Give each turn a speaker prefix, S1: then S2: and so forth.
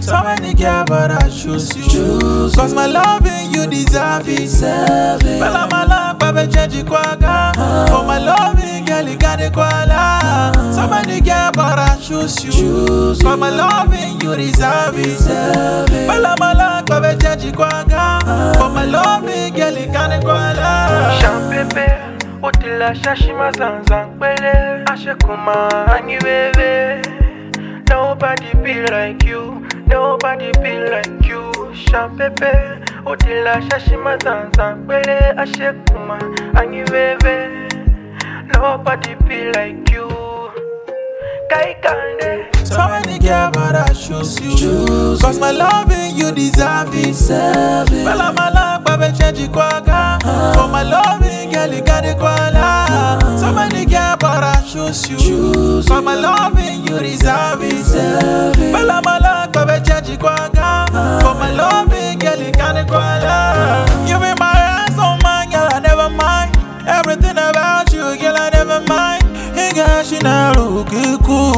S1: So many girls, but I choose you. Cause my loving you deserve it. Bella mala, baby change kwaga. For my loving girl, you got it kwala. So many girls, but I choose you. Cause my loving you deserve it. Bella mala, baby change kwaga. For my loving girl, you got it kwala.
S2: Champebe, otila shashima zanzang pele. Ashekuma anyiwewe. Nobody be like you. Nobody be like you. Champebe, otila shashima zanzang pele. Ashekuma anyiwewe. Nobody be like you. Kaikande.
S1: So many girls, but I choose you. Cause my loving you deserve it. Bella mala, baby change kwaga. For my loving girl, you got it kwala. So many girls, but I choose you. Cause my loving you deserve it. Bella mala, baby change kwaga. For my loving girl, you got it kwala. You be my ransom man, girl, I never mind. Everything about you, girl, I never mind. Hey girl, she na rukiku.